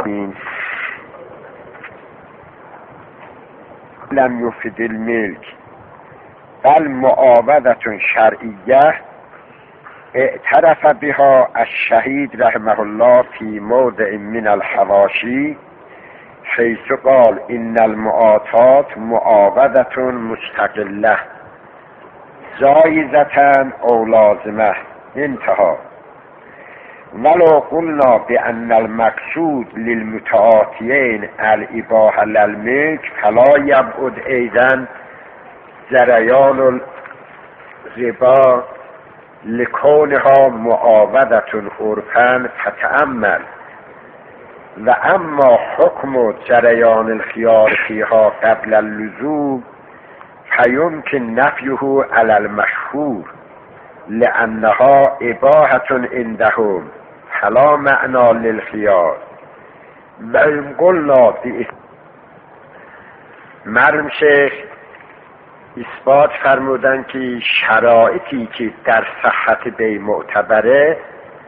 لم يفد الملك بل معاوضة شرعیه اعترف بها الشهید رحمه الله في موضع من الحواشی حيث قال ان المعاطات معاوضة مستقله جایزة او لازمه انتهى. ولو قلنا بأن المقصود للمتعاطيين الإباحة للملك فلا يبعد أيضا جريان الربا لكونها معاوضة عرفا فتأمل. وأما حكم جريان الخيار فيها قبل اللزوم فيمكن نفيه على المشهور لأنها إباحة عندهم فلا معنى للخيار. وإن قلنا مرحوم شیخ اثبات فرمودن که شرایطی که در صحت بی معتبره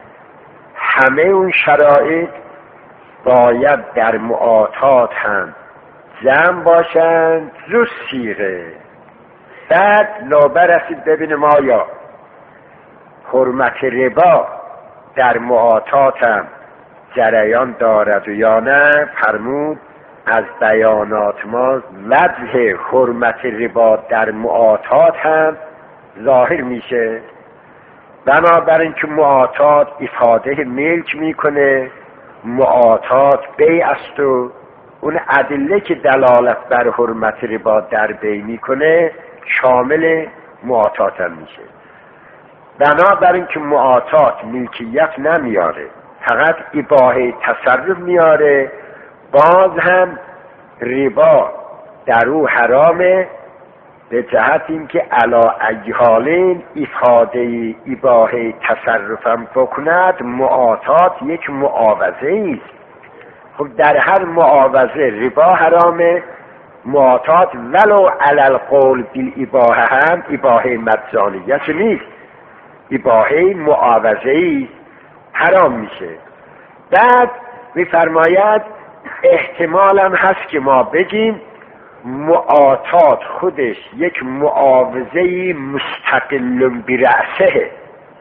همه اون شرایط باید در معاطات هم جمع باشند جز صیغه. بعد نوبه رسید ببینیم آیا حرمت ربا در معاطات هم جریان دارد و یا نه. فرمود از بیانات ما وجه حرمت ربا در معاطات هم ظاهر میشه، بنابراین که معاطات افاده ملک میکنه، معاطات بیع است و اون ادله که دلالت بر حرمت ربا در بیع میکنه شامل معاطات هم میشه. بنابراین که معاطات ملکیت نمیاره، فقط اباحه تصرف میاره. باز هم ربا در او حرامه به جهت اینکه علا ای حالین افاده اباحه تصرفم بکند معاطات یک معاوضه است. خب در هر معاوضه ربا حرامه، معاطات ولو علی القول بالاباحه هم اباحه مجانیه نیست، اباحه معاوضه‌ای حرام میشه. بعد میفرماید احتمال هم هست که ما بگیم معاطات خودش یک معاوضه‌ای مستقل برأسه،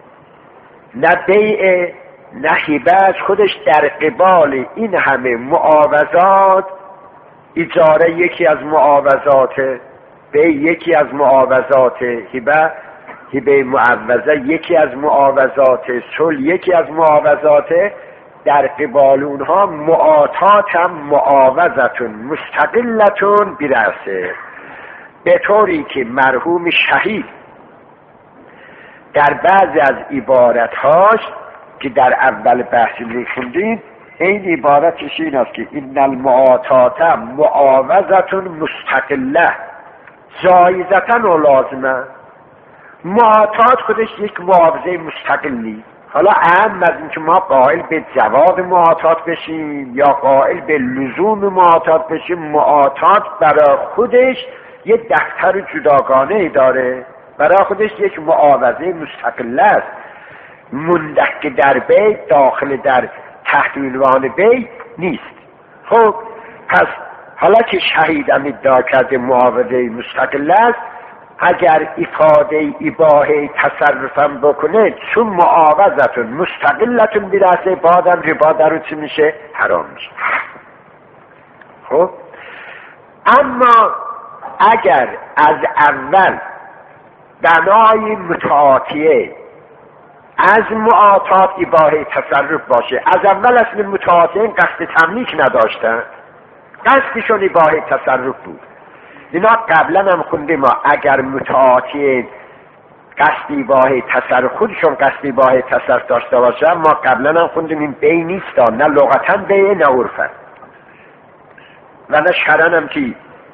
نه بیع نه هبه، خودش در قبال این همه معاوضات، اجاره یکی از معاوضات، بیع یکی از معاوضات، هبه معوضه یکی از معاوضات، صلح یکی از معاوضات، در قبال اونها معاطات هم معاوضتون مستقلتون برسه. به طوری که مرحوم شهید در بعضی از عبارتهاش که در اول بحث میخوندیم این عبارتش این است که این المعاطات معاوضتون مستقله جایزتن و لازمه. معاطات خودش یک معاوضه مستقلی. حالا اهم از این که ما قائل به جواز معاطات بشیم یا قائل به لزوم معاطات بشیم، معاطات برای خودش یه دفتر جداگانه داره، برای خودش یک معاوضه مستقل است، مندک در بیت داخل در تحت عنوان بیت نیست. خب پس حالا که شهیدم ادعا کرده معاوضه مستقل است، اگر افاده اباحه تصرفم بکنه چون معاوضتون مستقلتون برسه بعدم ربا در رو چی میشه؟ حرام میشه. خب اما اگر از اول بنای متعاطیه از معاطات اباحه تصرف باشه، از اول اصل متعاطیین قصد تملیک نداشتن، قصدشون اباحه تصرف بود. اینا قبلا هم خوندیم ما اگر متعاطی قصد اباحه تصرف خودشون قصد اباحه تصرف داشته باشه، ما قبلا هم خوندیم این بی نیست، نه لغتا بی نه عرفا و نه شرعن هم که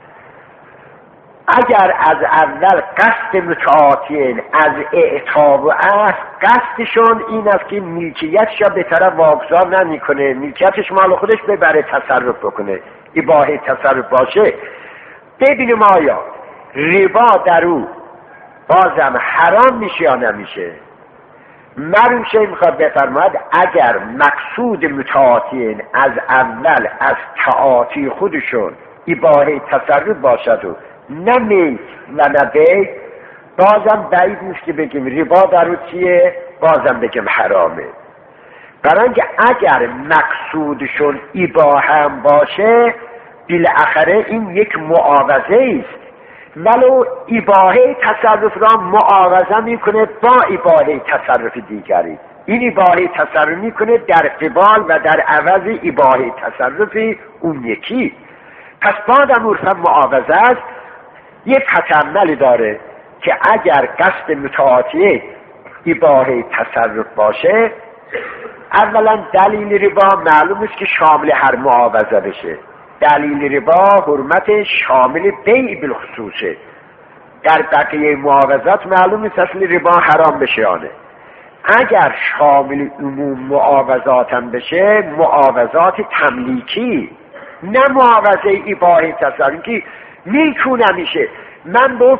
اگر از اول قصد متعاطیین از اعطا و اصل قصدشون این است که ملکیتش را به طرف واگذار نمیکنه، ملکیتش مال خودش ببره تصرف بکنه، اباحه تصرف باشه، ببینیم آیا ربا در او بازم حرام میشه یا نمیشه. مرحوم شیخ میخواد بفرماید اگر مقصود متعاطیین از اول از تعاطی خودشون اباحه تصرف باشد و نه میت و نه بیع، بازم بعید نیست که بگیم ربا در اون چیه، بازم بگیم حرامه. برای اینکه اگر مقصودشون اباحه هم باشه بالاخره این یک معاوضه است، ولو اباحه تصرف را معاوضه میکنه با اباحه تصرف دیگری. این اباحه تصرف میکنه در قبال و در عوض اباحه تصرف اون یکی. پس بعدم عرفا معاوضه است. یک تأمل داره که اگر قصد متعاطیه اباحه تصرف باشه، اولا دلیل ربا معلوم است که شامل هر معاوضه بشه. دلیل ربا حرمت شامل بیع بالخصوصه. در بقیه معاوضات معلوم است اصل ربا حرام بشه آنه. اگر شامل عموم معاوضات هم بشه، معاوضات تملیکی نه معاوضه اباحه تصرفی میکنه. میشه من به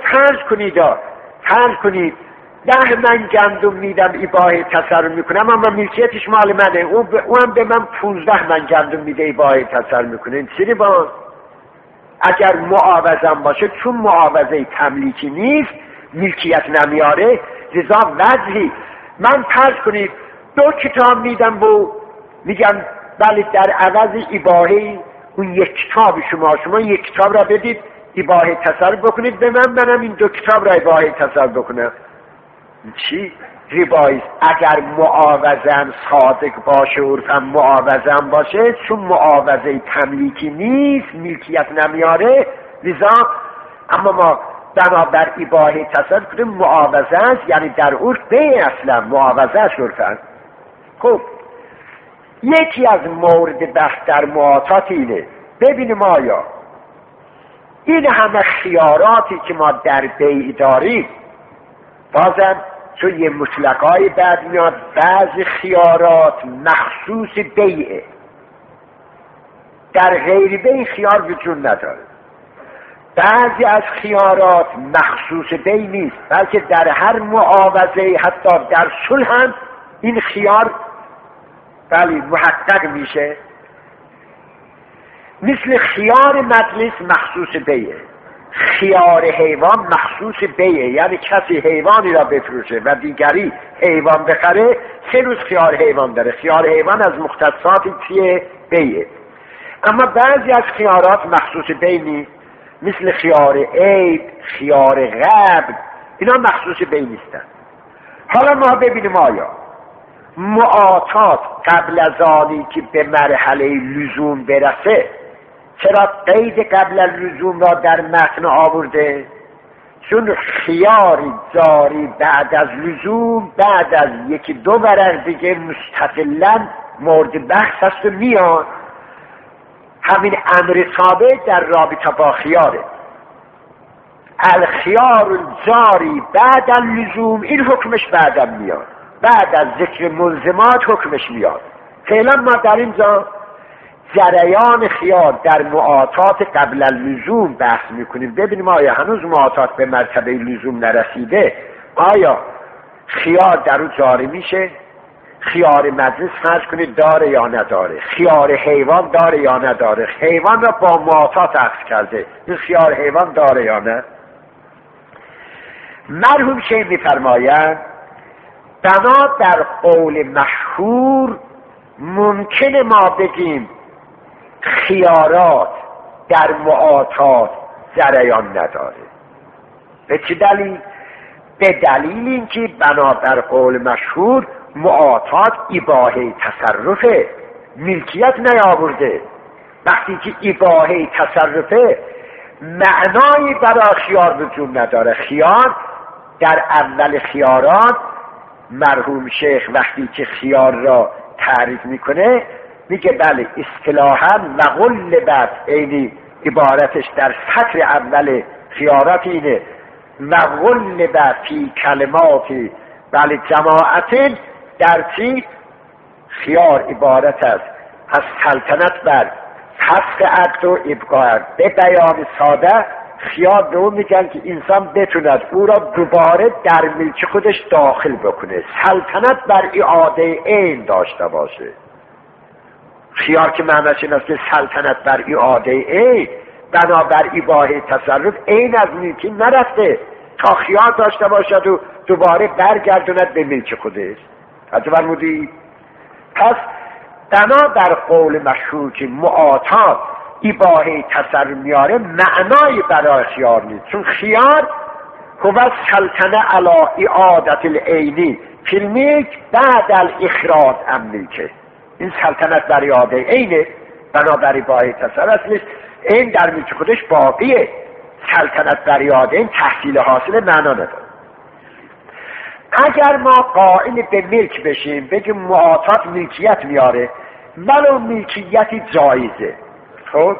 فرض کنید 10 من گندم میدم اباحه تصرف میکنم، اما ملکیتش مال منه، اونم به من 15 من گندم میده اباحه تصرف میکنه. این چی با اگر معاوضم باشه، چون معاوضه تملیکی نیست ملکیت نمیاره، لذا وضعی من فرض کنید 2 کتاب میدم میگم بله در عوض اباحه اون یک کتاب شما 1 کتاب را بدید اباحه تصرف بکنید به منم این 2 کتاب را اباحه تصرف بکنم. چی؟ ربایست. اگر معاوضم صادق باشه عرفا معاوضم باشه، چون معاوضه تملیکی نیست ملکیت نمیاره، لذا اما ما بنابر اباحه تصرف کنیم معاوضه است، یعنی در عرف بیع اصلا معاوضه است عرفا. خب یکی از مورد بحث در معاطات اینه، ببینیم آیا این همه خیاراتی که ما در بیع داریم، بازم چون یه مطلقای بعد میاد بعضی خیارات مخصوص بیعه، در غیر بیع خیار وجود نداره. بعضی از خیارات مخصوص بیع نیست، بلکه در هر معاوضه حتی در صلح هم این خیار بله محقق میشه. مثل خیار مجلس مخصوص بیعه، خیار حیوان مخصوص بیعه، یعنی کسی حیوانی را بفروشه و دیگری حیوان بخره 3 روز خیار حیوان داره. خیار حیوان از مختصات چیه؟ بیعه. اما بعضی از خیارات مخصوص بیع نیست، مثل خیار عیب، خیار غبن، اینا مخصوص بیع نیستن. حالا ما ببینیم آیا معاطات قبل از آنی که به مرحله لزوم برسه چرا قید قبل اللزوم را در متن آورده؟ چون خیاری جاری بعد از لزوم، بعد از 1-2 ورق دیگه مستقلا مورد بحث هست و میاد. همین امر ثابت در رابطه با خیاره. الخیار الجاری بعد اللزوم، این حکمش بعدم میاد، بعد از ذکر ملزمات حکمش میاد. فعلا ما در اینجا جریان خیار در معاطات قبل اللزوم بحث میکنیم. ببینیم آیا هنوز معاطات به مرتبه لزوم نرسیده، آیا خیار در اون جاری میشه؟ خیار مجلس فرض کنید داره یا نداره، خیار حیوان داره یا نداره، حیوان را با معاطات عکس کرده، این خیار حیوان داره یا نه؟ مرحوم شیخ میفرمایند بنا در قول مشهور ممکنه ما بگیم خیارات در معاطات جریان نداره. به چه دلیل؟ به دلیل اینکه بنا در قول مشهور معاطات اباحه تصرفه، ملکیت نیاورده. وقتی که اباحه تصرفه معنایی برای خیار وجود نداره. خیار در اول خیارات مرحوم شیخ وقتی که خیار را تعریف میکنه میگه بله اصطلاحاً و غلبت، اینی عبارتش در سطر اول خیارات اینه، و غلبت فی کلماتی بله جماعت در چی؟ خیار عبارت است از سلطنت بر فسخ عقد و ابقاء. به بیان ساده خیار به اون میگن که انسان بتوند او را دوباره در ملک خودش داخل بکنه، سلطنت بر اعاده عین داشته باشه. خیار که معنیش این است که سلطنت بر اعاده عین، بنابر اباحه تصرف عین از ملکی نرفته تا خیار داشته باشد و دوباره برگردوند به ملک خودش. توجه فرمودید؟ پس بنا در قول مشهور که معاطات اباحه تصرف میاره، معنای برای خیار نیست، چون خیار هو سلطنه علی اعادت العینی فی الملک بعد الاخراج عن ملکه. این سلطنت بر اعاده عینه، بنابر اباحه تصرف نیست، این در ملک خودش باقیه. سلطنت بر اعاده این تحصیل حاصل معنا نداره. اگر ما قائل به ملک بشیم بگیم معاطات ملکیت میاره، ولو ملکیتی جایزه، خب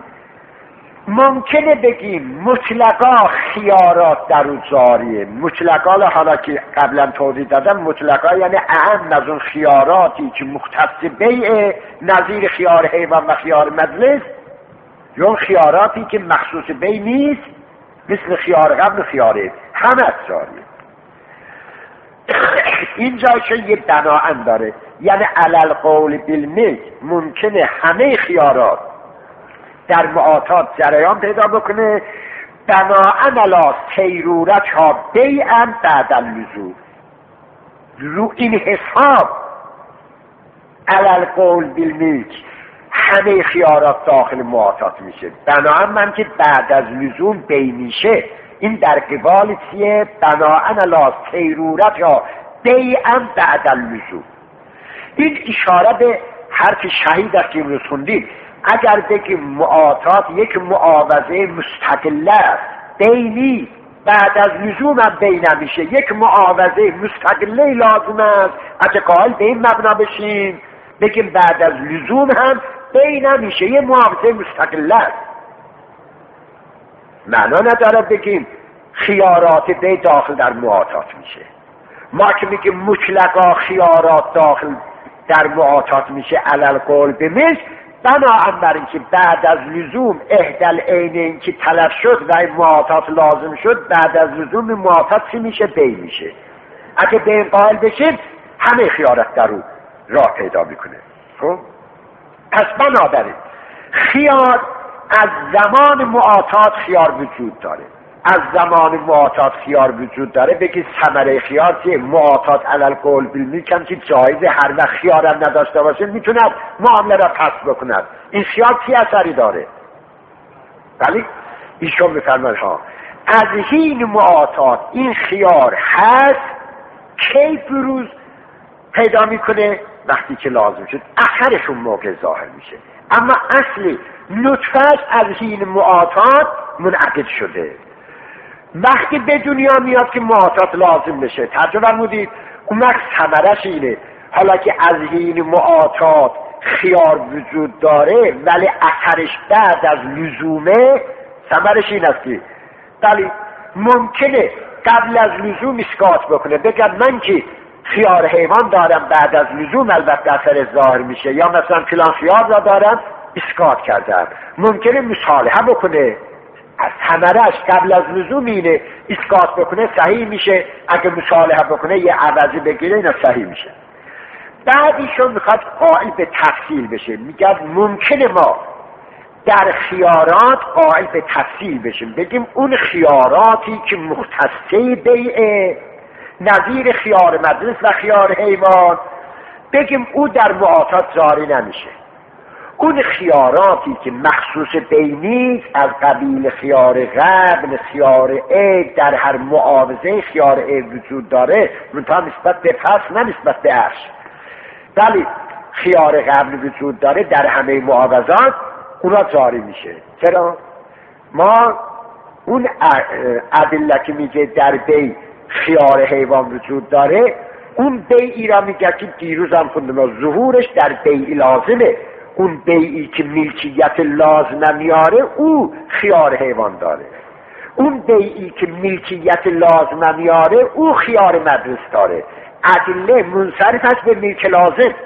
ممکنه بگیم مطلقا خیارات در اون جاریه. مطلقا حالا که قبلا توضیح دادم، مطلقا یعنی اهم از اون خیاراتی که مختص بیعه، نظیر خیار حیوان و خیار مجلس، یا اون خیاراتی که مخصوص بیع نیست، مثل خیار قبل و خیاره همه جاریه. این جایشه یه بناءن داره، یعنی علل قول بالملک ممکنه همه خیارات در معاطات جریان پیدا بکنه، بناءن علی سیرورت ها بیعا بعد اللزوم. رو این حساب علل قول بالملک همه خیارات داخل معاطات میشه، بناءن من که بعد از لزوم بی میشه. این در قبال چیه؟ بناءن علی سیرورت ها بیعا بعد اللزوم. این اشاره به حرف شهید است که امروز خوندیم. اگر بگیم معاطات یک معاوضه مستقله است، بینی بعد از لزوم هم بین نمیشه، یک معاوضه مستقله لازم است. اگه قائل به این مبنا بشیم بگیم بعد از لزوم هم بین نمیشه، یک معاوضه مستقله است. معنا نداره بگیم خیارات بی داخل در معاطات میشه. ما که میگیم مطلقا خیارات داخل در معاطات میشه علل قول به ملک، بناء بر اینکه بعد از لزوم احدال عینین که طلب شد و این معاطات لازم شد، بعد از لزوم معاطات چی میشه؟ بی میشه. اگه به این قائل بشیم همه خیارات در رو راه پیدا میکنه. خب پس بنابراین خیار از زمان معاطات خیار وجود داره. از زمان معاطات خیار وجود داره. بگید ثمره خیار که معاطات علل قول بالملک هم که جایزه، هر وقت خیار هم نداشته باشه میتوند معامله را پس بکند. این خیار چی اثری داره؟ ولی ایشون میفرماید ها از این معاطات این خیار هست کی بروز پیدا میکنه؟ وقتی که لازم شد اثرشون موقع ظاهر میشه. اما اصلی نطفه‌اش از این معاطات منعقد شده. وقتی به دنیا میاد که معاطات لازم بشه، ترجمه فرمودید، اون وقت ثمرش اینه. حالا که از این معاطات خیار وجود داره ولی اثرش بعد از لزومه، ثمرش این است که ولی ممکنه قبل از لزوم اسقاط بکنه، بگم من که خیار حیوان دارم بعد از لزوم البته اثر ظاهر میشه، یا مثلا فلان خیار را دارم اسقاط کردم. ممکنه مصالحه بکنه، از ثمرش قبل از لزوم اینه، اسقاط بکنه صحیح میشه، اگه مصالحه بکنه یه عوضی بگیره اینا صحیح میشه. بعد ایشون میخواد قائل به تفصیل بشه، میگه ممکنه ما در خیارات قائل به تفصیل بشیم، بگیم اون خیاراتی که مختصه بیعه نظیر خیار مجلس و خیار حیوان، بگیم او در معاطات جاری نمیشه. اون خیاراتی که مخصوص بینی از قبیل خیار قبل، خیار عید، در هر معاوضه خیار عید وجود داره، منتها نسبت به پس نه نسبت به عرش، ولی خیار قبل وجود داره در همه معاوضات، اونا جاری میشه. چرا؟ ما اون ادله که میگه در بی خیار حیوان وجود داره، اون بیعی را میگه که دیروز هم خوندم ظهورش در بیعی لازمه. اون بیعی که ملکیت لازم نمیاره او خیار حیوان داره. اون بیعی که ملکیت لازم نمیاره او خیار مجلس داره. ادله منصرف است به ملک لازم.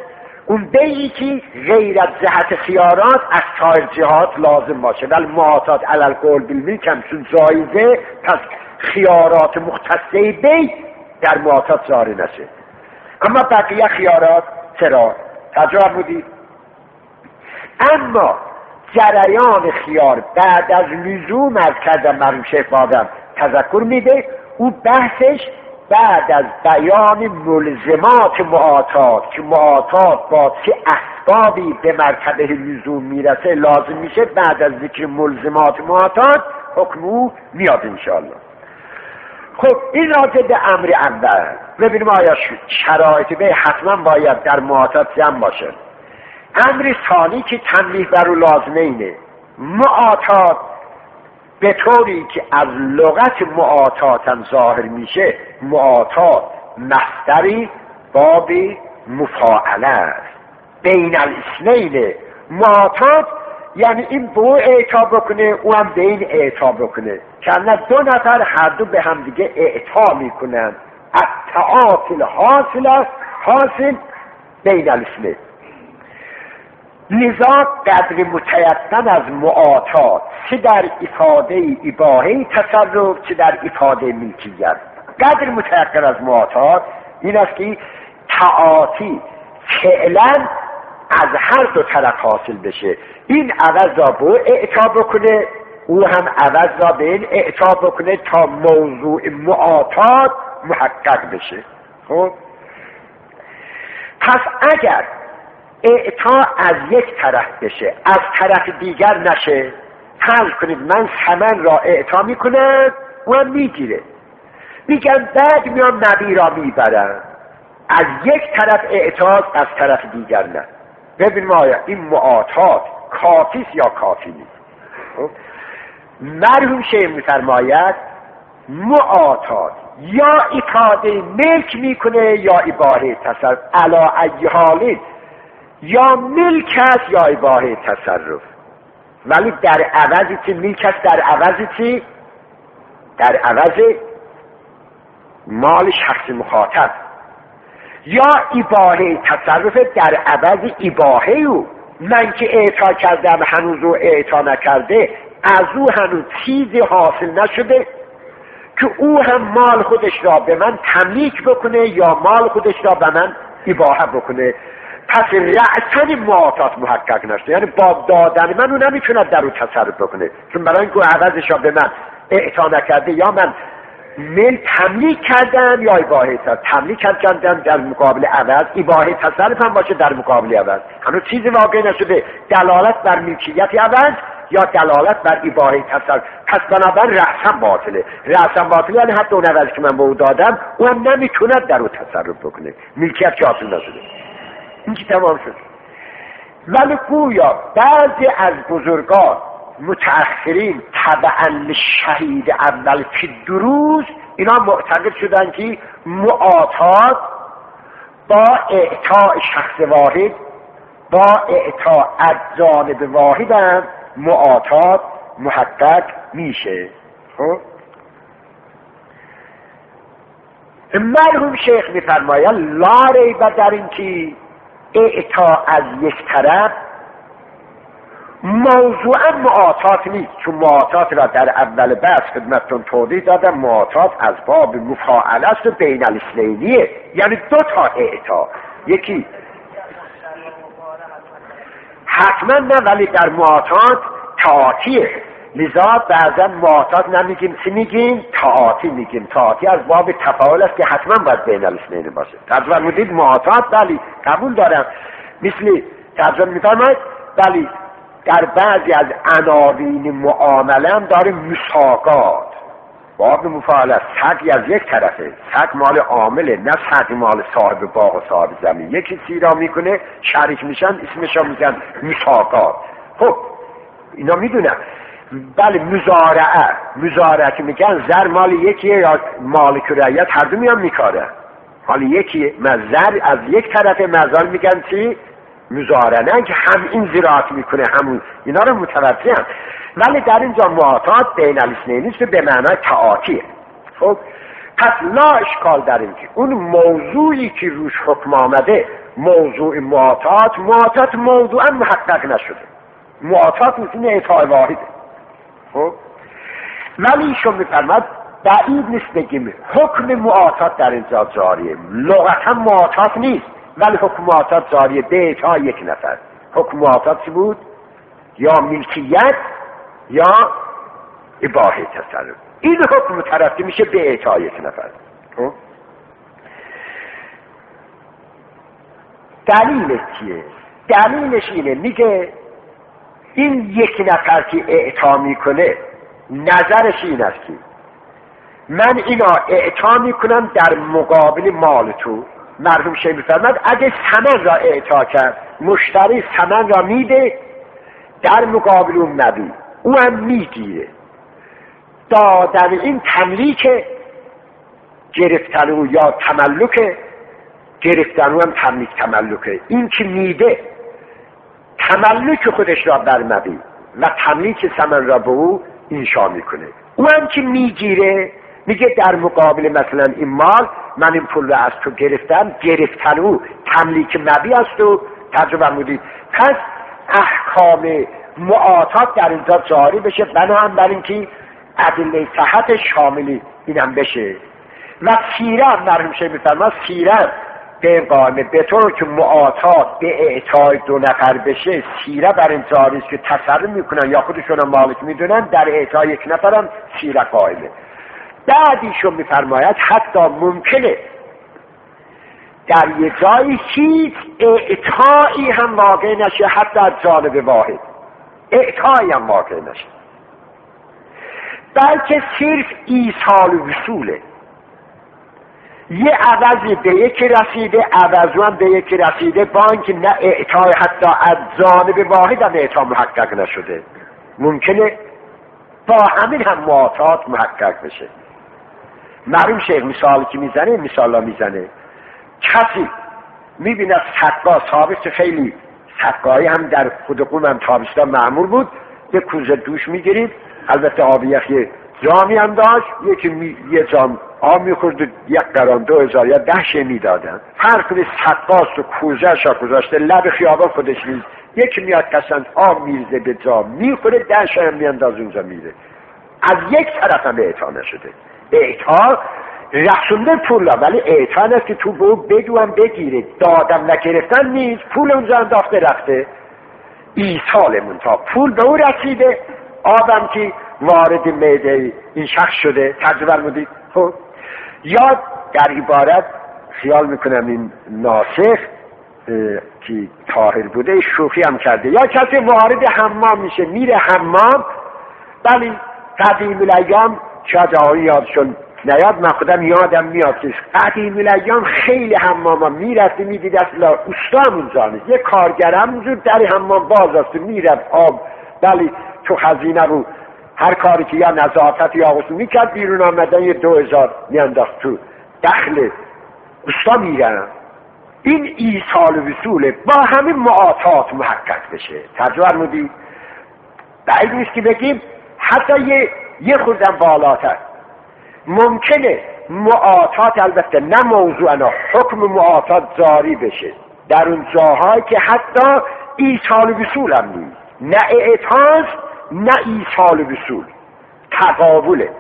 اون بیعی که غیر از جهت خیارات از سایر جهات لازم باشه، ولی معاطات علی القول بالملک هم چون جایزه، پس خیارات مختصه بیع در معاطات جاری نشه. اما بقیه خیارات چرا؟ تجربه بودید. اما جریان خیار بعد از لزوم از کردن مرحوم شیخ بادم تذکر میده، او بحثش بعد از بیان ملزمات معاطات که معاطات با چه اسبابی به مرتبه لزوم میرسه لازم میشه، بعد از ذکر ملزمات معاطات حکم او میاد انشاءالله. خب این راجع به امر اول ببینیم آیا شرایط به حتما باید در معاطات جمع باشه. امر ثانی که تنبیه بر او لازمه اینه، معاطات به طوری که از لغت معاطات هم ظاهر میشه، معاطات مصدری باب مفاعله است، بین الاثنین. معاطات یعنی این به او اعطا بکنه، او هم به این اعطا بکنه، که دو نفر هر دو به هم دیگه اعطا میکنن. التعاطی حاصل بین الاثنین. لذا قدر متیقن از معاطات چه در افاده اباحه تصرف چه در افاده ملکیت، قدر متیقن از معاطات این است که تعاطی فعلا از هر دو طرف حاصل بشه، این عوض را به او اعطا بکنه، او هم عوض را به این اعطا بکنه تا موضوع معاطات محقق بشه. خب پس اگر اعطا از یک طرف بشه از طرف دیگر نشه، فرض کنید من ثمن را اعطا میکنم او هم میگیره، میگن بعد میام نبی را میبرم، از یک طرف اعطا از طرف دیگر نه. ببینیم آیا این معاطات کافی است یا کافی نیست. مرحوم شیخ میفرماید معاطات یا افاده ملک میکنه یا اباحه تصرف، علی ای حال یا ملک است یا اباحه تصرف، ولی در عوضی چی ملک است، در عوضی چی؟ در عوض مال شخص مخاطب، یا اباحه تصرف در عوض اباحه او. من که اعطا کردم هنوز او اعطا نکرده، از او هنوز چیزی حاصل نشده که او هم مال خودش را به من تملیک بکنه یا مال خودش را به من اباحه بکنه. پس رأسن معاطات محقق نشده، یعنی با دادن من او نمیتوند در او تصرف بکنه، چون برای اینکه عوضش را به من اعطا نکرده، یا من مل تملیک کردم یا اباحه تصرف. تملیک کردم در مقابل عوض، اباحه تصرف هم باشه در مقابل عوض، هنوز چیزی واقع نشده دلالت بر ملکیت عوض یا دلالت بر اباحه تصرف. پس بنابراین رأسن باطله. رأسن باطله یعنی حتی اون عوض که من به او دادم او هم نمیتوند در او تصرف بکنه، ملکیت که حاصل نشده. این که تمام شد. ولی گویا بعضی از بزرگان متأخرین طبعا شهید اول فی دروس اینا معتقد شدن که معاطات با اعطاء شخص واحد، با اعطاء از جانب واحد هم معاطات محقق میشه. خب مرحوم شیخ میفرماید لا ریب در این که اعطا از یک طرف موضوعا معاطات نیست، چون معاطات را در اول بحث خدمتتون توضیح دادم، معاطات از باب مفاعله است و بین الاثنینیه، یعنی دو تا اعطا، یکی حتما نه ولی در معاطات تعاطیه. لذا بعضا معاطات نمیگیم چی میگیم؟ تعاطی میگیم. تعاطی از باب تفاعل است که حتما باید بین الاثنین باشه. ترجمه میدید معاطات بلی قبول دارم، مثل ترجمه میفرماید بلی در بعضی از عناوین معامله هم داره مساقات، باب مفاعله است. سقی از یک طرفه، سق مال عامله، نه سق مال صاحب باغ و صاحب زمین. یکی سیرا میکنه شریک میشن، اسمش رو میگن مساقات. خب اینا میدونم. بله مزارعه که میگن زر مال یکیه یا مالک رعیت، هر دو میان میکاره مال یکیه. زر از یک طرف مزال میگن چی؟ مزارعه، نه که هم این زراعت میکنه همون، اینا رو متوجه هم. ولی در اینجا معاطات بین الاثنین نیست، به معنای تعاطیه. خب پس لا اشکال در این که اون موضوعی که روش حکم آمده موضوع معاطات موضوعا محقق نشده، معاطات مثل اعطای واحده. خب ولی ایشون میفرماد بعید نیست بگیم حکم معاطات در اینجا جاریه، لغتا معاطات نیست ولی حکم معاطات جاریه به اعطای یک نفر. حکم معاطات چی بود؟ یا ملکیت یا اباحه تصرف. این حکم مترتب میشه به اعطای یک نفر. خب دلیلش چیه؟ دلیلش اینه، میگه این یک نفر که اعطا میکنه نظرش این است که من اینا اعطا میکنم در مقابل مال تو. مرحوم شیخ میفرماد اگه ثمن را اعطا کرد، مشتری ثمن را میده در مقابل اون مبیع، او هم میگیره، دادن این تملیک گرفتن او یا تملک گرفتن او هم تملکه. این که میده تملک خودش را بر مبیع و تملیک ثمن را به او انشا میکنه. او هم که میگیره میگه در مقابل مثلا این مال من این پول را از تو گرفتم، گرفتن او تملیک مبیع است و ترجمه بودید. پس احکام معاطات در اینجا جاری بشه، بنابراین بر اینکه ادله صحت شاملی اینم بشه. و سیره مرحوم شیخ میفرماد سیره به قائمه به طور که معاطات به اعطای دو نفر بشه، سیره بر این جاری است که تصرف میکنن یا خودشون مالک میدونن، در اعطای یک نفرم سیره قائمه. بعدیشون میفرماید حتی ممکنه در یه جایی هیچ اعطایی هم واقع نشه، حتی از جانب واحد اعطایی هم واقع نشه، بلکه صرف ایصال وصوله. یه عوضی به یکی رسیده، عوضو هم به یکی رسیده، با اینکه نه اعطای حتی از جانب واحد هم اعطا محقق نشده، ممکنه با همین هم معاطات محقق بشه. مرحوم شیخ مثالی که میزنه، مثالا میزنه کسی میبینه سقا ثابت، خیلی سقایی هم در خود قوم هم تابستان معمول بود، یه کوزه دوش میگیرید، البته آب یخی جامی هم داشت، یه جام آب میخورد، 1 قران 2000 یا 10 شه میدادن. هر کدوم سقاست و کوزه شا گذاشته لب خیابان خودش نیست، یکی میاد قسم آب میریزه به جا میخوره، 10 شه هم میانداز اونجا میره. از یک طرف هم اعطا نشده. اعطا رسونده پولا، ولی اعطا نیست که تو به او بدوم بگیره، دادم نگرفتن نیست، پول اونجا انداخته رفته. ایصال منتها پول به او رسیده، آبم که وارد معده این شخص شده. ترجمه فرمودید. خب یا در عبارت خیال میکنم این ناسخ که طاهر بوده شوخی هم کرده، یا کسی وارد حمام میشه، میره حمام، ولی قدیم الایام شاید آقایی یادشون نیاد، من خودم یادم میاد که قدیم الایام خیلی حماما میرفتی میدید اصلا استام اونجا نیست، یه کارگرم اونجور در حمام باز است میرفت آب، ولی تو خزینه رو هر کاری که یا نظافت یا غسل میکرد، بیرون آمدن یه 2000 میانداخت تو دخل استا میرن. این ایصال وصوله، با همین معاطات محقق بشه. ترجمه فرمودید. بعید نیست که بگیم حتی یه خوردن بالاتر ممکنه معاطات، البته نه موضوعنا، حکم معاطات جاری بشه در اون جاهایی که حتی ایصال وصول هم نیست، نه اعطاست نه ایصال وصول، تقابله.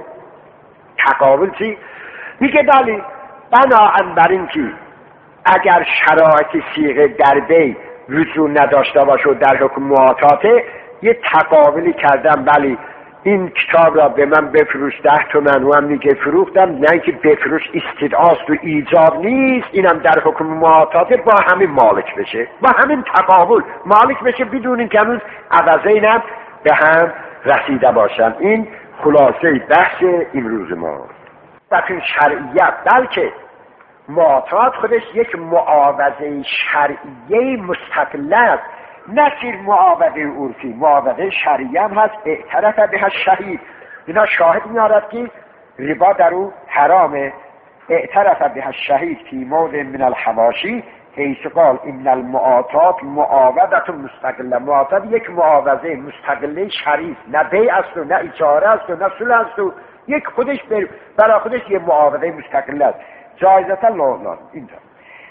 تقابل چی؟ میگه بلی بناهن بر این که اگر شرایط صیغه در بی وجود نداشته باشه و در حکم معاطاته، یه تقابلی کردم، بلی این کتاب را به من بفروش 10 تومن، و هم میگه فروختم، نه اینکه بفروش استدعاست و ایجاب نیست، اینم در حکم معاطاته، با همین مالک بشه، با همین تقابل مالک بشه، بدون این که هنوز عوضین هم به هم رسیده باشن. این خلاصه بحث امروز ما. بخین شرعیت، بلکه معاطات خودش یک معاوضه شرعیه مستقل است، نه صرف معاوضه عرفی، معاوضه شرعی هم هست. اعترف به شهید، اینا شاهد میارد که ربا در او حرامه. اعترف به شهید فی موضع من الحواشی حیث قال ان المعاطات معاوضه مستقله. معاطات یک معاوضه مستقله شرعی است، نه بیع است و نه اجاره است و نه صلح است، و یک خودش برای خودش یه معاوضه مستقله است. جایزتا لا اینجا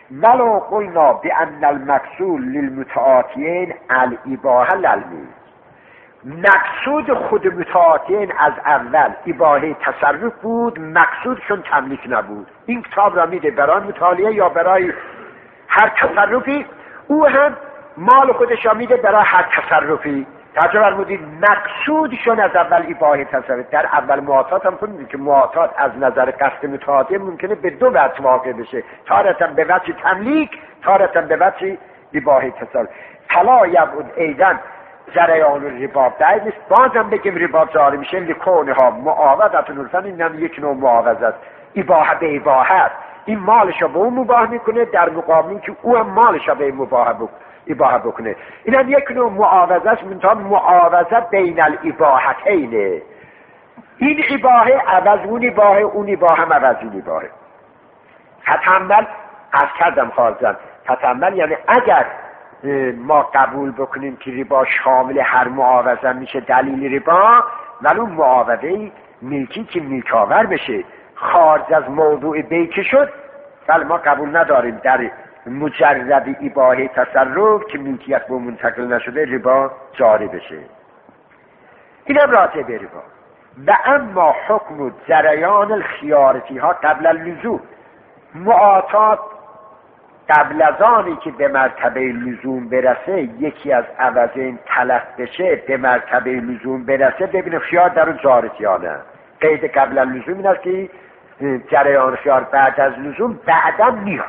ولو قلنا بأن المقصود للمتعاطیین الاباحه للمیل، مقصود خود متعاطیین از اول اباحه تصرف بود، مقصودشون تملیک نبود. این کتاب را میده برای مطالعه یا برای هر تصرفی، او هم مال خودش را میده برای هر تصرفی. توجه فرمودید، مقصودشون از اول اباحه تصرف. در اول معاطات هم کنید که معاطات از نظر قصد متعاطی ممکنه به دو وجه واقع بشه، تارتا به وجه تملیک، تارتا به وجه اباحه تصرف. فلا یبعد ایدن جریان الربا، بعد نیست بازم بگیم ربا جاری میشه لکونها معاوضت نورفن. این هم یک نوع معاوضت، اباحه به اباحه. این مالش به اون مباح میکنه در مقابل که او هم مالش به اباحه بکنه. این هم یک نوع معاوضه است، منتها معاوضه بین الاباحتینه. این اباحه عوض اون اباحه، اون اباحه هم عوض این اباحه. تتمل از کردم خارجم، تتمل یعنی اگر ما قبول بکنیم که ربا شامل هر معاوضه میشه دلیل ربا، ولی اون معاوضه ملکی که ملکاور بشه خارج از موضوع بیع شد، ولی ما قبول نداریم در مجرد اباحه تصرف که ملکیت به منتقل نشده ربا جاری بشه. اینم راجع به ربا. و اما حکم جریان الخیارتی ها قبل اللزوم، معاطات قبل از آنی که به مرتبه لزوم برسه یکی از عوضین تلف بشه به مرتبه لزوم برسه، ببینه خیار در اون جارت یا نه. قید قبل اللزوم این است که جریان خیار بعد از لزوم بعدا میاد.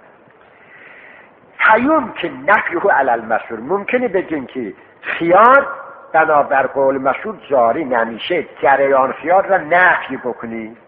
حیوم که نفیه علی المشهور، ممکنه بگیم که خیار بنابر قول مشهور جاری نمیشه، جریان خیار را نفی بکنی،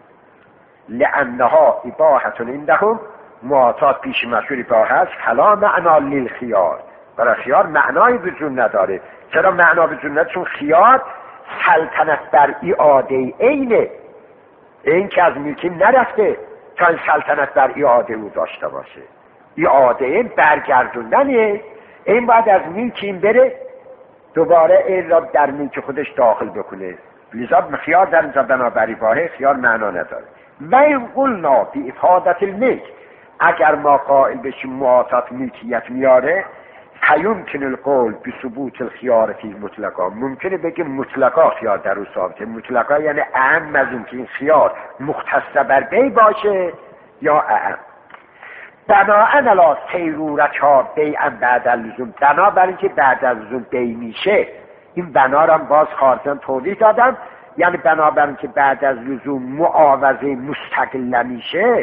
لانها اباحتون عندهم، معاطات پیش مشهور اباحه است، فلا معنا للخیار، برای خیار معنای وجود نداره. چرا معنا وجود نداره؟ چون خیار سلطنت بر اعاده اینه، این که از ملکی نرفته تا این سلطنت بر اعاده او داشته باشه. اعاده این برگردوندنه، این باید از ملک این بره دوباره این را در ملک خودش داخل بکنه. لذا خیار در اینجا بنابر اباحه خیار معنا نداره. و این قلنا بی افادت الملک، اگر ما قائل بشیم معاطات ملکیت میاره، فیمکن القول بثبوت الخیار فی مطلقا، ممکنه بگیم مطلقا خیار در او ثابته. مطلقا یعنی اعم از این که این خیار مختص بر بی باشه یا اعم. بناءً علی سیرورتها بیعا بعد اللزوم، بنابر اینکه بعد از لزوم بی میشه، این بنا را باز خارجاً توضیح دادم، یعنی بنابر اینکه بعد از لزوم معاوضه مستقل میشه،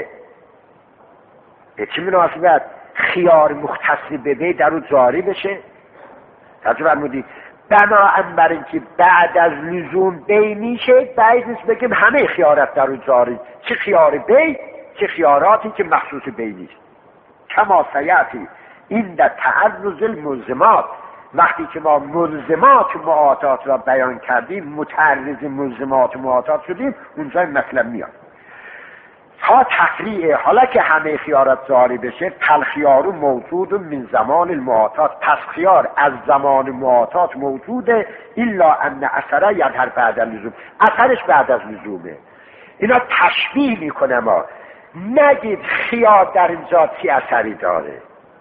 به چه مناسبت خیار مختص به بی در او جاری بشه؟ توجه فرمودید، بناءً بر اینکه بعد از لزوم بی میشه، بعید نیست بگیم همه خیارات در او جاری، چه خیار بی چه خیاراتی که مخصوص بی نیست. کما سیأتی این در تعرض الملزمات، وقتی که ما ملزمات معاطات را بیان کردیم، متعرض ملزمات معاطات شدیم، اونجا این مطلب میاد. تا تفریع، حالا که همه خیارات جاری بشه، فالخیار موجود من زمان المعاطات، پس خیار از زمان معاطات موجوده، الا ان اثره یظهر بعد اللزوم، اثرش بعد از لزومه. اینا تشبیه میکنه، ما نگید خیار در اینجا چی اثری داره.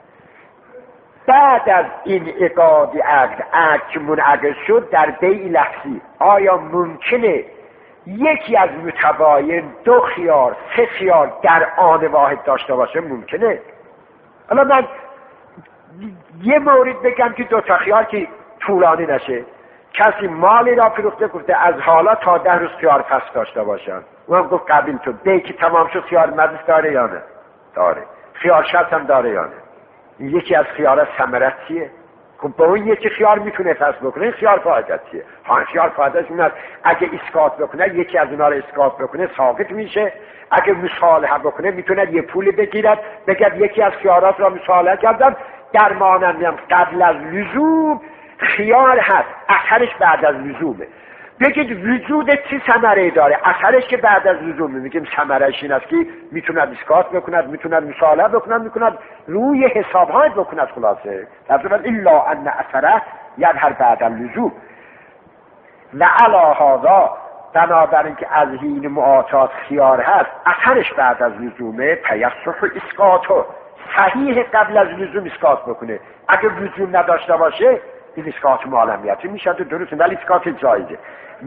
بعد از این عقاد عقد که منعقد شد در بیع لفظی، آیا ممکنه یکی از متباین دو خیار سه خیار در آن واحد داشته باشه؟ ممکنه. حالا من یه مورد بگم که دو تا خیار که طولانی نشه، کسی مالی را فروخته گفته از حالا تا 10 روز خیار پس داشته باشم، اون گفت قبیل تو بی که تمام شد خیار مجلس داره یا نه؟ داره. خیار شرط هم داره یا نه؟ یکی از خیارات ثمرت چیه؟ خب با اون یکی خیار میتونه فصل بکنه، خیار فایدت چیه؟ خیار فایدهش این است اگه اسقاط بکنه، یکی از اونا رو اسقاط بکنه ساقط میشه. اگه مصالحه بکنه میتونه یه پولی بگیرد، بگد یکی از خیارات را مصالحه کردم، در مانندم قبل از لزوم خیار هست، اثرش بعد از لزومه. بگید وجود چی ثمره داره؟ اثرش که بعد از لزوم میگیم ثمرهش این است که میتوند اسقاط بکند، میتوند مصالحه بکند، میتوند روی حسابهای بکند. خلاصه لفظاً الا ان اثره یظهر بعد اللزوم. و علی هذا، بنابراین که از حین معاطات خیار هست اثرش بعد از لزومه، فیصح اسقاطه، صحیح قبل از لزوم اسقاط بکنه. اگه لزوم نداشته باشه این اسقاط معلمیتی میشه، درسته، ولی اسقاط جایزه.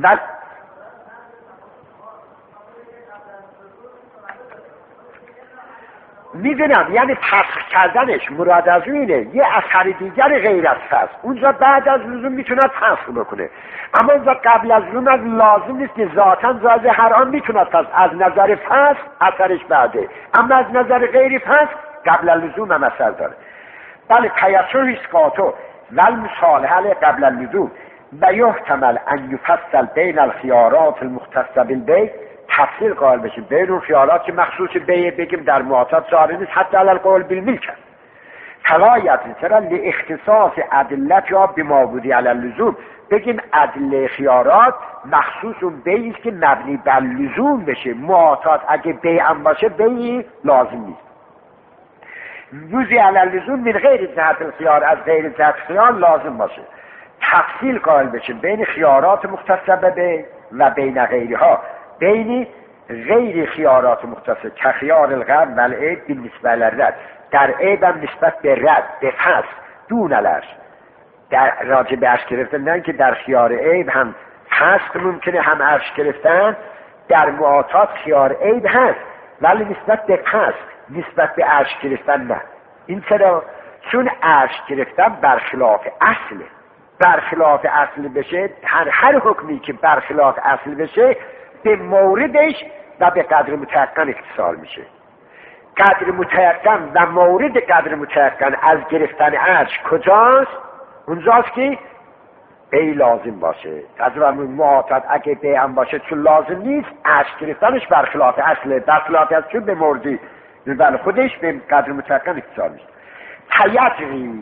میدونم یعنی فسخ کردنش مراد از اینه یه اثر دیگر غیر از فسخ، اونجا بعد از لزوم میتونه فسخ بکنه، اما اونجا قبل از لزوم از لازم نیست که ذاتاً ظاهر هر آن میتونه فسخ، از نظر فسخ اثرش بعده، اما از نظر غیر فسخ قبل از لزوم هم اثر داره. بله تیسر اسقاطو والمصالحه قبل اللزوم و یحتمل ان یفصل بین الخیارات المختصه بالبیع، تفصیل قائل بشیم بین اون خیارات که مخصوص بیع بگیم در معاطات جاری نیست حتی علی القول بالملک، فلایت چرا لاختصاص ادلت یا بمابودی علی اللزوم، بگیم ادله خیارات مخصوص اون بیعی است که مبنی بر لزوم بشه. معاطات اگه بیع هم باشه بیعی لازم نیست. جزئی علی اللزوم من غیر جهت الخیار، از غیر جهت خیار لازم باشه. تفصیل قائل بشه بین خیارات مختصه به بیع و بین غیرها، بین غیر خیارات مختصه که خیار الغرب و العیب بالنسبه للرد، در عیب هم نسبت به رد به فسخ دون العرش، در راجع به عرش گرفتن که در خیار عیب هم فسخ ممکنه هم عرش گرفتن، در معاطات خیار عیب هست ولی نسبت به فسخ نسبت به عرش گرفتن نه. این چرا؟ چون عرش گرفتن برخلاف اصله، برخلاف اصل بشه هر حکمی که برخلاف اصل بشه به موردش و به قدر متیقن اتصال میشه. قدر متیقن و مورد قدر متیقن از گرفتن عرش کجاست؟ اونجاست که بی لازم باشه. از معاطات اگه بی هم باشه چون لازم نیست، عرش گرفتنش برخلاف اصله، برخلاف اصل چون به موردی و خودش به قدر متیقن اتصال میشه. تیجری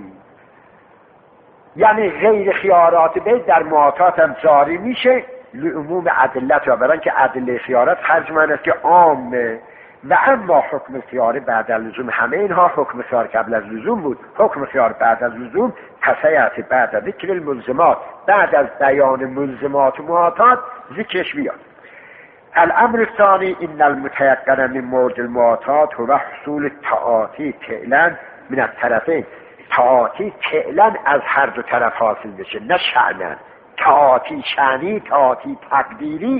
یعنی غیر خیارات بی در معاطات هم جاری میشه لعموم ادلت، یا برای که ادله خیارات خرج معنی است که عامه و اما حکم خیار بعد از لزوم، همه اینها حکم خیار قبل از لزوم بود، حکم خیار بعد از لزوم تسیعت بعد از ذکر الملزمات، بعد از بیان ملزمات و معاطات ذکرش بیاد. الامر الثانی ان المتيقن من مورد المعاطات هو حصول التعاطی فعلا من الطرفین، تعاطی فعلا از هر دو طرف حاصل بشه نه شأنا، تعاطی شأنی تعاطی تقدیری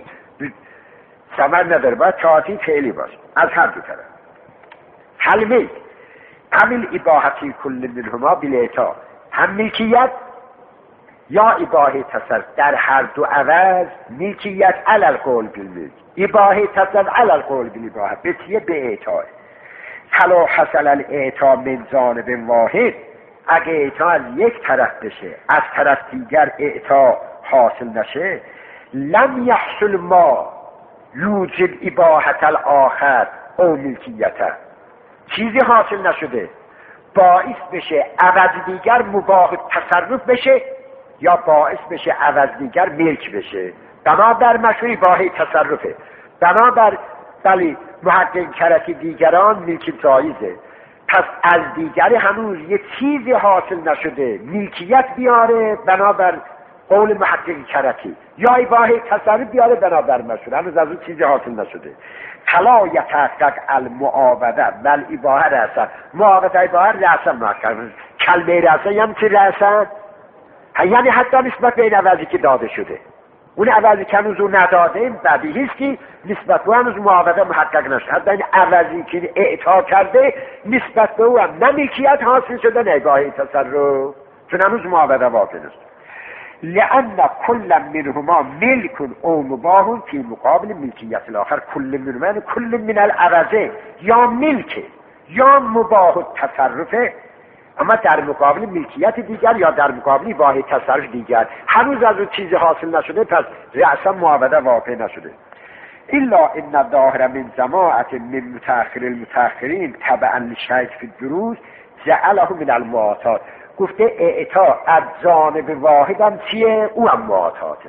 ثمر نداره، باید تعاطی فعلی باشه از هر دو طرف. حلمی همین اباحتی کل منهما بالاعطا، هم ملکیت یا اباحه تصرف، در هر دو عوض ملکیت علی القول بالملک، اباحه تصرف علی القول بالاباحه، بسیه به اعطا. فلا حصل الاعطا من جانب واحد، اگه اعطا از یک طرف بشه از طرف دیگر اعطا حاصل نشه، لم یحصل ما یوجب اباحت الاخر او ملکیته، چیزی حاصل نشده باعث بشه عوض دیگر مباح تصرف بشه یا باعث بشه عوض دیگر ملک بشه. بنابر مشروع اباحه تصرفه، بنابر بلی محقق کرتی دیگران ملک جایزه، پس از دیگری هنوز یه چیزی حاصل نشده ملکیت بیاره بنابر قول محقق کرتی، یا اباحه تصرف بیاره بنابر مشروع، هنوز از اون چیزی حاصل نشده. فلا یتحقق المعاوده بل اباحه رأسا، معاوده اباحه رأسا محقق، کلمه رأسا یعنی چی رأسا؟ یعنی حتی نسبت به این عوضی که داده شده، اون عوضی که هنوز اون نداده بدیهی است که نسبت به هنوز معاوده محقق نشده، حتی این عوضی که اعطا کرده نسبت به او هم نه ملکیت حاصل شده نه اباحه تصرف، چون هنوز معاوده واقع است. لأن كل منهما ملك او مباح في مقابل ملکیت الاخر، کل منهما کل من العوضه یا ملک یا مباح التصرف، اما در مقابل ملکیت دیگر یا در مقابل اباحه تصرف دیگر، هنوز از اون چیزی حاصل نشده، پس رأسا معاوده واقع نشده. الا ان ظاهر من جماعت من متأخر المتأخرین تبعا للشیخ فی الدروس جعله من المعاطات، گفته اعطا از جانب واحد هم چیه؟ او هم معاطاته.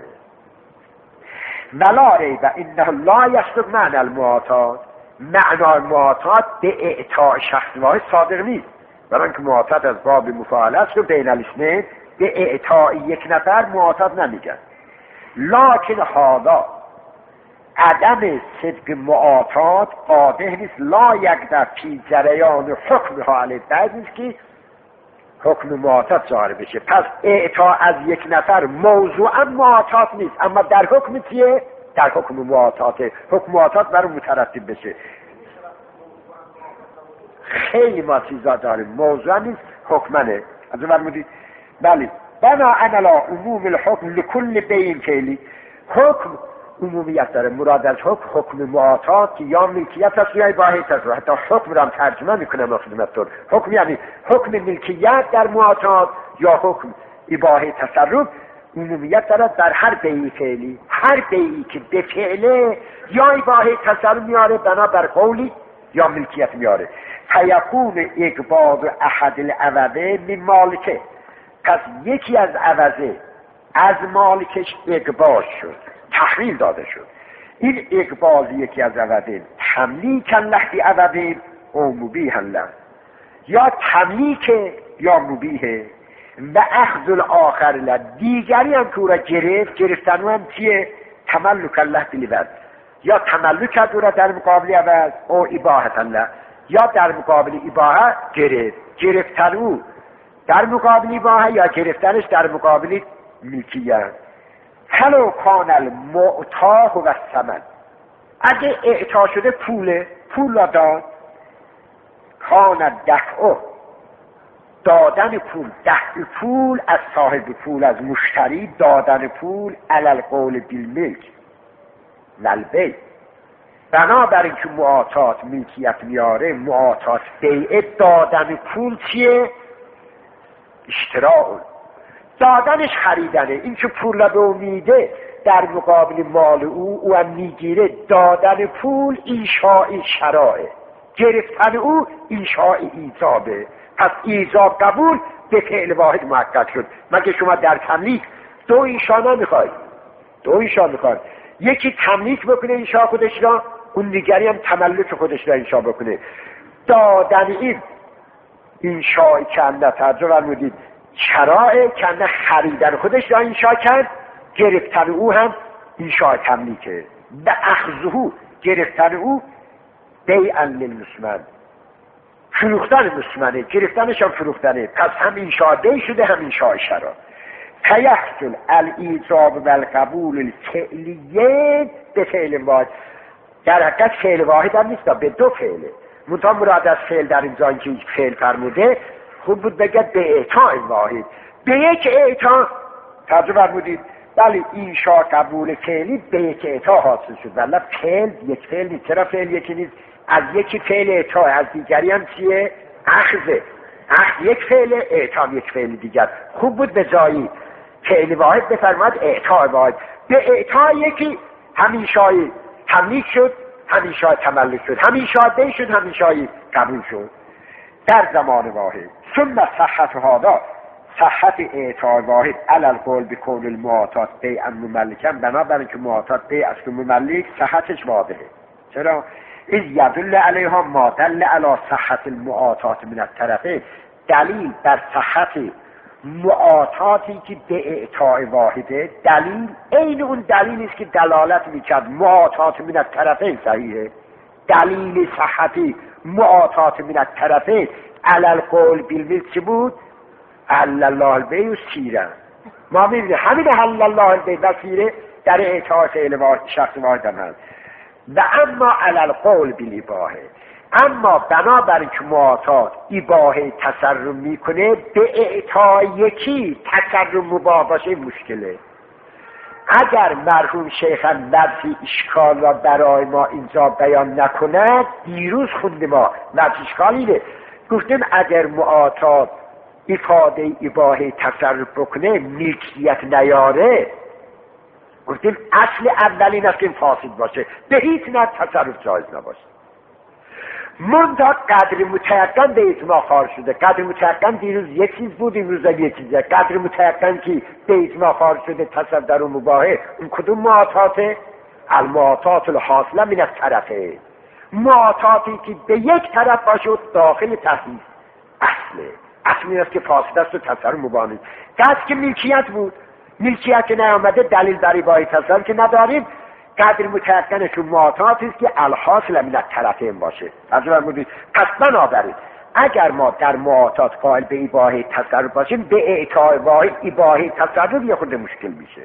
ولا ریب انه لا یصدق معنی المعاطات، معنی معاطات به اعطاء شخص واحد صادق نیست، برای که معاطات از باب مفاعله است و بین الاثنین، به اعطاء یک نفر معاطات نمیگن. لکن حالا عدم صدق معاطات قادح نیست لا یقدر فی جریان حکمها علیه، بعد نیست که حکم معاطات ظاهر بشه. پس اعطا از یک نفر موضوعا معاطات نیست، اما در حکم چیه؟ در حکم معاطات. حکم معاطات برای مترتب بشه. خیلی ما چیزا داریم موضوعا نیست، حکمنه. از اون فرمودید بله بنا عملا عموم الحکم لکل بین فعلی. حکم عمومیت داره. مراد از حکم معاطات که یا ملکیت است یا اباحیت است. حتی حکم را هم ترجمه میکنم خدمتتون. حکم یعنی حکم ملکیت در معاطات یا حکم اباحه تصرف عمومیت دارد در هر بیعی فعلی. هر بیعی که به فعله یا اباحه تصرف میاره بنا بر قولی یا ملکیت میاره. فیکون اقباض احد العوضه من مالکه. پس یکی از عوضه از مالکش اقباض شد، تحویل داده شد. این اقباض یکی از عوضه تملیک له بی عوضه او مبیح له، یا تملیک یا مبیحه و اخذ الاخر له. دیگری هم که او را گرفتن هم چیه؟ تملک له بلیود، یا تملک از او را در مقابل عوض او اباحه له، یا در مقابل اباحه گرفتن او در مقابل اباحه یا گرفتنش در مقابل ملکیت. حلو کان المعطاه و الثمن. اگه اعطا شده پول را داد، کان دفعه دادن پول از صاحب پول، از مشتری دادن پول علی القول بالملک والبیع. بنابراین که معاطات ملکیت میاره، معاطات بیع دادن پول چیه؟ اشتراع. دادنش خریدنه. این که پول را به او میده در مقابل مال او هم میگیره. دادن پول ایشاء شرائع، گرفتن او ایشاء ایجابه. پس ایجاب قبول به فعل واحد محقق شد. مگه شما در تملیک دو ایشا نمیخواید؟ دو ایشا میخواید، یکی تملیک بکنه ایشا خودش را، اون دیگری هم تملک خودش را ایشا بکنه. دادن این انشاء کنده ترجمه فرمودید شرائع کنده، خریدن خودش را انشاء کرد، گرفتن او هم انشاء تملیکه. و اخذه گرفتن او بیعا للمسلم، فروختن مسلمانه، گرفتنش هم فروختنه. پس هم انشاء بیع شده هم انشاء شرا. فیحصل الایجاب و القبول الفعلیه به فعل واحد. در حقیقت فعل واحد هم نیست، به دو فعله. منتها مراد از فعل در اینجا که فعل فرموده خوب بود بگد به اعطاء واحد. به یک اعطا ترجمه فرمودید بله انشاء قبول فعلی به یک اعطا حاصل شد. ولی فعل یک فعل نیست. چرا فعل یکی نیست؟ از یکی فعل اعطا، از دیگری هم چیه؟ اخذه. اخذ یک فعل، اعطا یک فعل دیگر. خوب بود به جایی فعل واحد بفرماد اعطاء واحد. به اعطا یکی همیشایی تملیک شد، همیشای تملک شد، همیشای بیع شد، همیشای قبول شد در زمان واحد. ثم صحت هذا، صحت اعطاء واحد علی القول بکون المعاطات بیعا مملکا. بنابراین که معاطات بیع است و مملک صحتش واضحه. چرا؟ اذ یدل علیها ما دل علی صحت المعاطات من الطرفین. دلیل بر صحت معاطاتی که به اعطاء واحده، دلیل این اون دلیلی است که دلالت میکرد معاطات من الطرفین صحیحه. دلیل صحتی معاطات من الطرفین علی القول بالملک چه بود؟ حل الله البیع و سیره. ما میبینیم همین حل الله البیع و سیره در اعطاء فعل واحد شخص واحد هم هست. و اما علی القول بالاباحه، اما بنابراین که معاطات اباحه تصرف میکنه، به اعطاء یکی تصرف مباح باشه مشکله. اگر مرحوم شیخان لفظ اشکال را برای ما اینجا بیان نکند، دیروز خونده ما لفظ اشکال اینه، گفتیم اگر معاطات افاده اباحه تصرف بکنه ملکیت نیاره، گفتیم اصل اول این است که فاسد باشه، به هیچ نحو تصرف جایز نباشه. منتها قدر متیقن به اجماع خارج شده. قدر متیقن دیروز یک چیز بود، امروز یک چیزه. قدر متیقن که به اجماع خارج شده تصرف در اون مباحه، اون کدوم معاطاته؟ المعاطات الحاصله من الطرفه. معاطاتی که به یک طرف باشه داخل تحصیل اصل این است که فاسد است و تصرف مباح نیست. دست که ملکیت بود، ملکیت که نیامده دلیل برای اباحه تصرف که نداریم، قدر متعقن تو معاطات است که الحاصل من الطرفین باشه. از پس بنابراین اگر ما در معاطات قائل به اباحه تصرف باشیم، به اعطای اباحه تصرف یه خود مشکل میشه.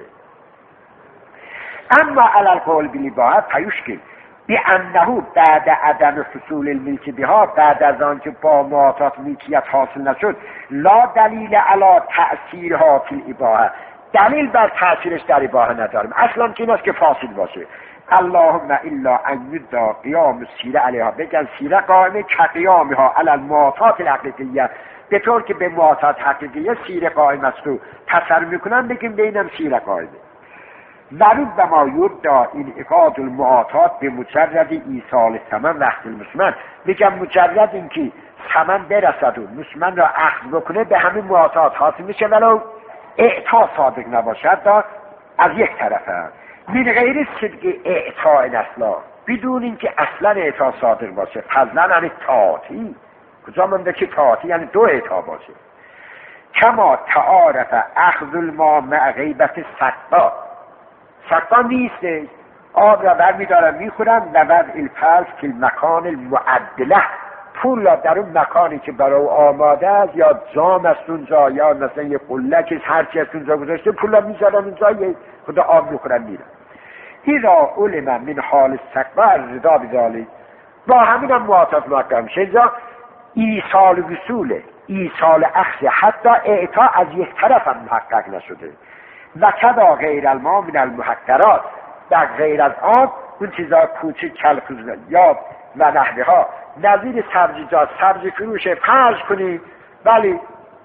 اما علل قول بالاباحه فیشکل بانه بعد عدم حصول الملک بها، بعد از آنکه با معاطات ملکیت حاصل نشد، لا دلیل علی تأثیرها فی الاباحه، دلیل بر تأثیرش در اباحه نداریم. اصلا که این است که فاسد باشه. اللهم الا ان یدعا قیام السیره علیها، بگن سیره قائمه کقیامها علی المعاطات الحقیقیه، به طور که به معاطات حقیقیه سیره قائم است و تصرف میکنن، بگیم بینم سیره قائمه. ورود به ما یدعا این اقاد المعاطات به مجرد ایصال ثمن وقت المسمن، میگم مجرد این که ثمن برسد و مسمن را اخذ بکنه به همین معاطات حاصل میشه، ولو اعطا صادق نباشد از یک طرفه، من غیر صدق اعطاء اصلا، بدون اینکه اصلا اعطا صادق باشه. فضلا عن تعاطی، کجا مونده که تعاطی یعنی دو اعطا باشه. کما تعارف اخذ الماء مع غیبت سقا، سقا نیسته، آب را بر میدارن میخورن و وضع الفلس که المکان المعدله، پول را در اون مکانی که برای آماده است، یا جام است اونجا، یا مثلا یه قلک هرچی است اونجا گذاشته، پول را میذارن اونجا، یه خدا آب میخورن میرن. این را علم من حال سقا رضا بذالی، با همین هم معاطات محکم میشه. اینجا ایصال وصوله، ایصال اخذ، حتی اعطا از یک طرف هم محقق نشده. و کدا غیر الماء من المحقرات، در غیر از آب اون چیزا کوچک کلفوز یا و نحوه ها، نظیر سبزیجات، سبزی فروش فرض کنید ولی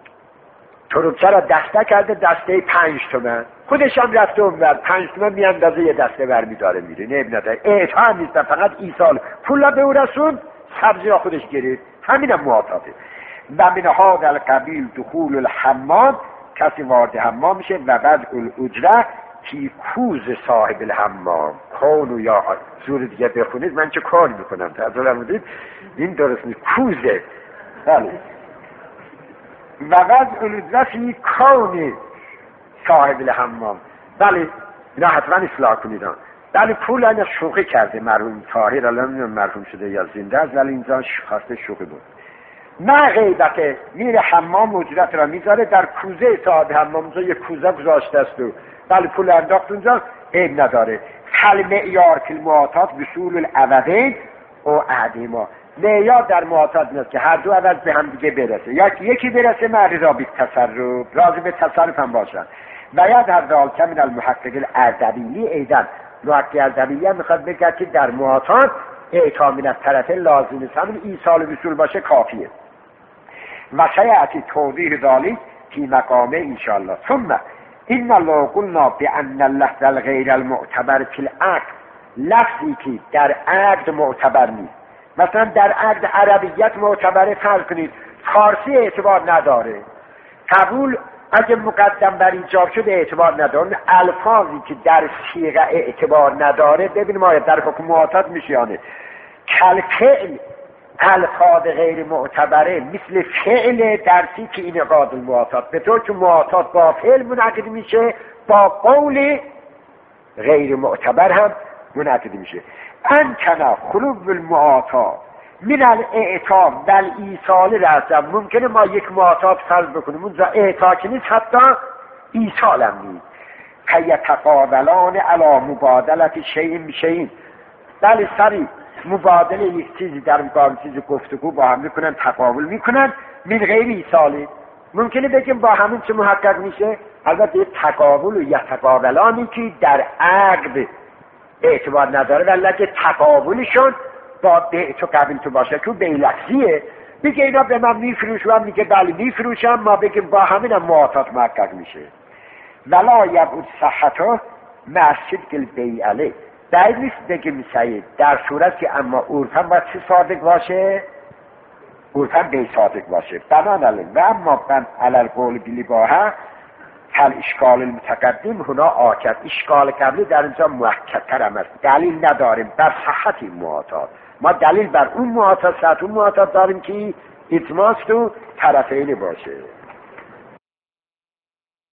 تروبچه را دسته کرده، دسته 5 تومن، خودش هم رفته اونور 5 تومن میاندازه یه دسته برمیداره میره، نه نداره، اعطا هم نیست، فقط ایصال، پول به او رسون، سبزی را خودش گرفت، همین هم معاطاته. و من هذا القبیل دخول الحمام، کسی وارد حمام میشه، و بعد الاجره کی کوز صاحب الحمام، کونو یا زور دیگه بخونید من چه کار میکنم تعذر بودید، این درست نیست، کوزه. بله. و بعد الاجره کی کونی صاحب الحمام، بله اینا حتما اصلاح کنید. بله پول اینا شوخی کرده مرحوم طاهر، الان مرحوم شده یا زنده است، ولی اینجا خواسته شوخی بود. نه غیبت، میره حمام اجرت را میذاره در کوزه صاحب حمام، اونجا یه کوزه گذاشته است و بله پول انداخت اونجا، عیب نداره. حل معیار فی المعاطات وصول العوضین او احدهما، معیار در معاطات نیست که هر دو عوض به هم دیگه برسه، یا یکی برسه معرض را به تصرف، راضی به تصرف هم باشن. و یا در ذالک من المحقق الاردبیلی، ایدن محقق اردبیلی هم میخواد بگه که در معاطات اعطا من الطرف لازم است، همین ایصال وصول باشه کافیه. و سیأتی توضیح ذالک فی مقامه انشاءالله. ثم این لو قلنا بان اللفظ الغیر المعتبر فی العقد، لفظی که در عقد معتبر نیست، مثلا در عقد عربیت معتبره، فرض کنید فارسی اعتبار نداره، قبول اگه مقدم بر ایجاب شده اعتبار نداره، الفاظی که در صیغه اعتبار نداره، ببین ما در حکم معاطات میشیانه کالفعل، الفاظ غیر معتبره مثل فعل درسی که این اقاد المعاطات، به طور که معاطات با فعل منعقد میشه، با قول غیر معتبر هم منعقد میشه. انکنا خلوب المعاطات من الاعطا بل ایصال رسم، ممکنه ما یک معاطات فرض بکنیم اونجا اعطا که نیست، حتی ایصال هم نیست. فیتقابلان علی مبادلت شیء بشیء، بله سری مبادله یک چیزی در مقابل چیزی گفتگو با هم میکنن، تقابل میکنن، من غیر ایصالی. ممکنه بگیم با همین چه محقق میشه، البته تقابل و یتقابلانی که در عقد اعتبار نداره، ولی اگه تقابلشون با بیع تو قبیل تو باشه که بیلفظیه، میگه اینا به من میفروشم، میگه بله میفروشم، ما بگیم با همین هم معاطات محقق میشه. ولا یبعد صحته مع صدق البیع علیه، دلیل نیست بگیم سعید در صورت که اما عرفاً باید چه صادق باشه، عرفاً بی صادق باشه. بنابراین و اما علی القول بالاباحه هل اشکال المتقدم هنا آکد، اشکال قبلی در اینجا محکدتر هم است، دلیل نداریم بر صحت این معاطات، ما دلیل بر اون معاطات، صحت اون معاطات داریم که اجماع تو طرفین باشه.